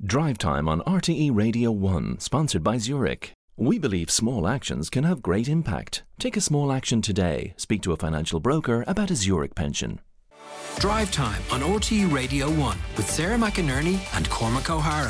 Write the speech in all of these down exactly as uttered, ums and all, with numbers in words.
Drive Time on R T E Radio one, sponsored by Zurich. We believe small actions can have great impact. Take a small action today. Speak to a financial broker about a Zurich pension. Drive Time on R T E Radio one with Sarah McInerney and Cormac O'Hara.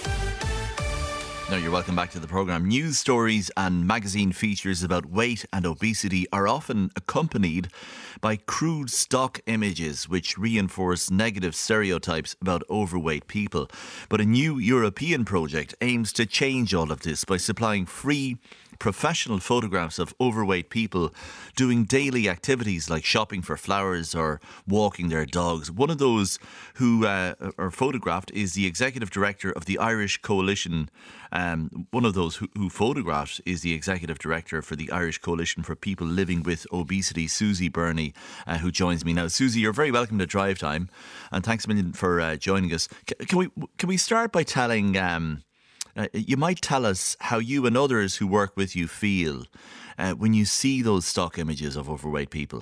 Now you're welcome back to the programme. News stories and magazine features about weight and obesity are often accompanied by crude stock images which reinforce negative stereotypes about overweight people. But a new European project aims to change all of this by supplying free professional photographs of overweight people doing daily activities like shopping for flowers or walking their dogs. One of those who uh, are photographed is the executive director of the Irish Coalition. Um, one of those who, who photographed is the executive director for the Irish Coalition for People Living with Obesity, Susie Burney, uh, who joins me now. Susie, you're very welcome to Drive Time, and thanks a million for uh, joining us. C- can we can we start by telling? Um, Uh, you might tell us how you and others who work with you feel uh, when you see those stock images of overweight people.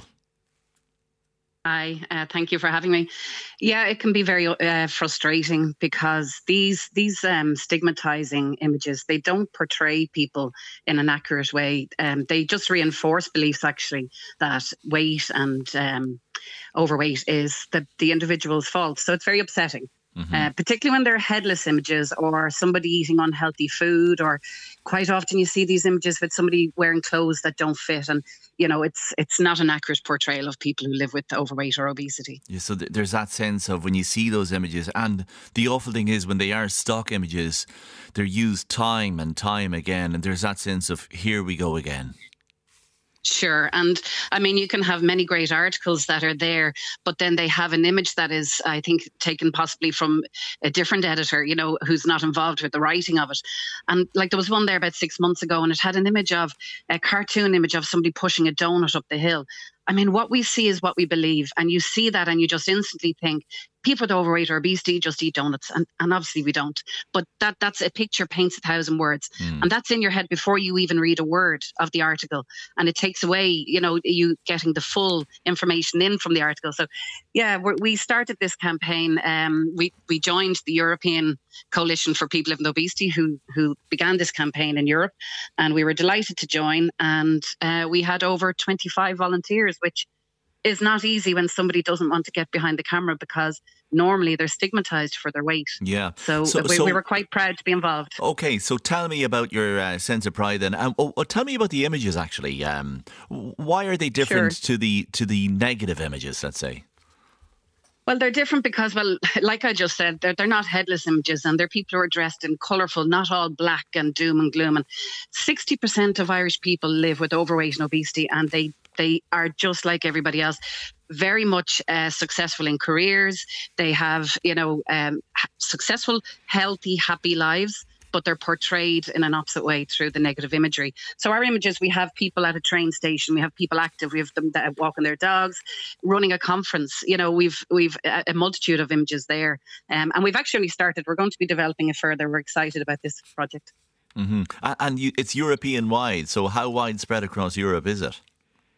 Hi, uh, thank you for having me. Yeah, it can be very uh, frustrating because these these um, stigmatizing images, they don't portray people in an accurate way. Um, they just reinforce beliefs actually that weight and um, overweight is the, the individual's fault. So it's very upsetting. Mm-hmm. Uh, particularly when they're headless images or somebody eating unhealthy food, or quite often you see these images with somebody wearing clothes that don't fit, and you know it's it's not an accurate portrayal of people who live with overweight or obesity. Yeah, so th- there's that sense of when you see those images, and the awful thing is when they are stock images, they're used time and time again, and there's that sense of here we go again. Sure. And I mean, you can have many great articles that are there, but then they have an image that is, I think, taken possibly from a different editor, you know, who's not involved with the writing of it. And like there was one there about six months ago and it had an image of a cartoon image of somebody pushing a donut up the hill. I mean, what we see is what we believe. And you see that and you just instantly think people with overweight or obesity just eat donuts. And, and obviously we don't. But that that's a picture paints a thousand words. Mm. And that's in your head before you even read a word of the article. And it takes away, you know, you getting the full information in from the article. So, yeah, we're, we started this campaign. Um, we, we joined the European Coalition for People Living with Obesity, who, who began this campaign in Europe. And we were delighted to join. And uh, we had over twenty-five volunteers, which is not easy when somebody doesn't want to get behind the camera because normally they're stigmatized for their weight. Yeah. So, so, we, so we were quite proud to be involved. Okay, so tell me about your uh, sense of pride then. Um, oh, oh, tell me about the images actually. Um, why are they different Sure. to the to the negative images, let's say? Well, they're different because, well, like I just said, they're, they're not headless images and they're people who are dressed in colourful, not all black and doom and gloom. And sixty percent of Irish people live with overweight and obesity, and they They are just like everybody else, very much uh, successful in careers. They have, you know, um, successful, healthy, happy lives, but they're portrayed in an opposite way through the negative imagery. So our images, we have people at a train station, we have people active, we have them that are walking their dogs, running a conference. You know, we've we've a, a multitude of images there. Um, and we've actually started, we're going to be developing it further. We're excited about this project. Mm-hmm. And you, it's European-wide, so how widespread across Europe is it?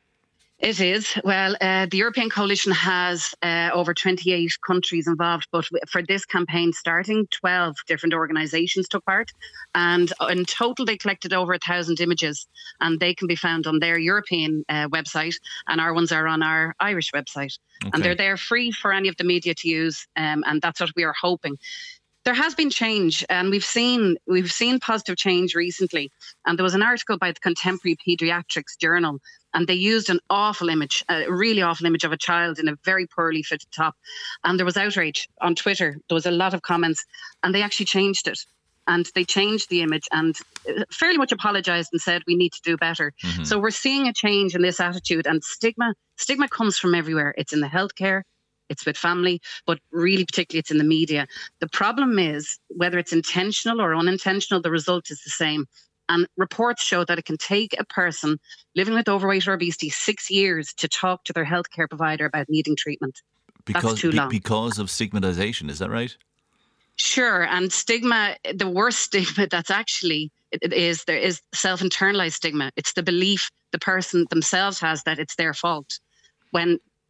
It is. Well, uh, the European Coalition has uh, over twenty-eight countries involved, but for this campaign starting, twelve different organisations took part. And in total, they collected over a thousand images, and they can be found on their European uh, website, and our ones are on our Irish website. Okay. And they're there free for any of the media to use, um, and that's what we are hoping. There has been change, and we've seen we've seen positive change recently. And there was an article by the Contemporary Paediatrics Journal, and they used an awful image, a really awful image of a child in a very poorly fitted top. And there was outrage on Twitter. There was a lot of comments, and they actually changed it. And they changed the image and fairly much apologised and said we need to do better. Mm-hmm. So we're seeing a change in this attitude, and stigma. Stigma comes from everywhere. It's in the healthcare. It's with family, but really particularly it's in the media. The problem is whether it's intentional or unintentional, the result is the same. And reports show that it can take a person living with overweight or obesity six years to talk to their healthcare provider about needing treatment. Because, That's too long. Be, because of stigmatisation, is that right? Sure. And stigma, the worst stigma that's actually it is there is self-internalized stigma. It's the belief the person themselves has that it's their fault. When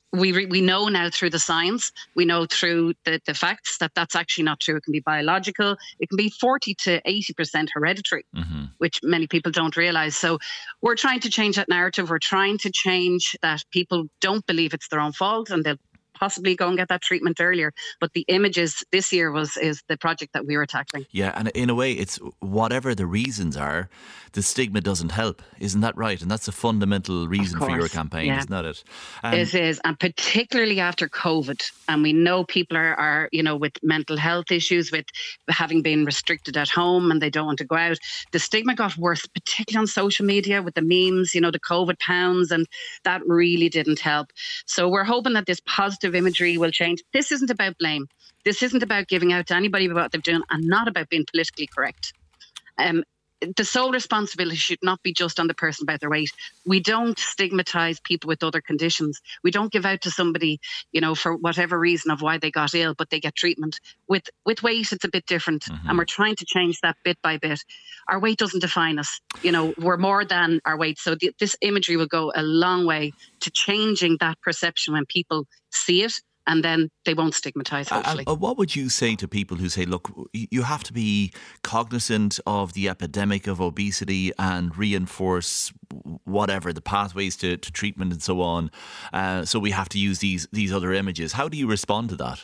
we re- we know now through the science, we know through the, the facts that that's actually not true. It can be biological. It can be forty to eighty percent hereditary, mm-hmm. which many people don't realise. So we're trying to change that narrative. We're trying to change that people don't believe it's their own fault and they'll possibly go and get that treatment earlier. But the images this year was is the project that we were tackling. Yeah, and in a way, it's whatever the reasons are, the stigma doesn't help. Isn't that right? And that's a fundamental reason for your campaign, yeah. isn't that it? Um, it is, and particularly after COVID. And we know people are, are, you know, with mental health issues, with having been restricted at home and they don't want to go out. The stigma got worse, particularly on social media with the memes, you know, the COVID pounds, and that really didn't help. So we're hoping that this positive imagery will change. This isn't about blame. This isn't about giving out to anybody about what they've done, and not about being politically correct. Um, the sole responsibility should not be just on the person about their weight. We don't stigmatise people with other conditions. We don't give out to somebody, you know, for whatever reason of why they got ill, but they get treatment. With with weight, it's a bit different. Mm-hmm. And we're trying to change that bit by bit. Our weight doesn't define us. You know, we're more than our weight. So th- this imagery will go a long way to changing that perception when people see it. And then they won't stigmatise, hopefully. Uh, uh, what would you say to people who say, look, you have to be cognizant of the epidemic of obesity and reinforce whatever, the pathways to, to treatment and so on. Uh, so we have to use these these other images. How do you respond to that?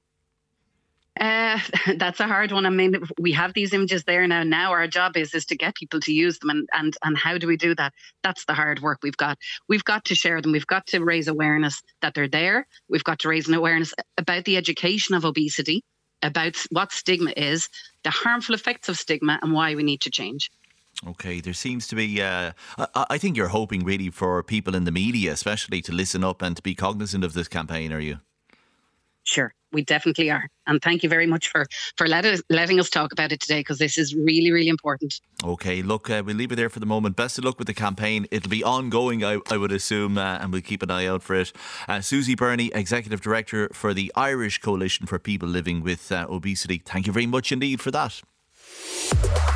Uh, that's a hard one. I mean, we have these images there now. Now our job is is to get people to use them. And, and, and how do we do that? That's the hard work we've got. We've got to share them. We've got to raise awareness that they're there. We've got to raise an awareness about the education of obesity, about what stigma is, the harmful effects of stigma, and why we need to change. Okay, there seems to be, uh, I, I think you're hoping really for people in the media, especially, to listen up and to be cognizant of this campaign, are you? Sure, we definitely are. And thank you very much for, for let us, letting us talk about it today, because this is really, really important. Okay, look, uh, we'll leave it there for the moment. Best of luck with the campaign. It'll be ongoing, I, I would assume, uh, and we'll keep an eye out for it. Uh, Susie Burney, Executive Director for the Irish Coalition for People Living with uh, Obesity. Thank you very much indeed for that.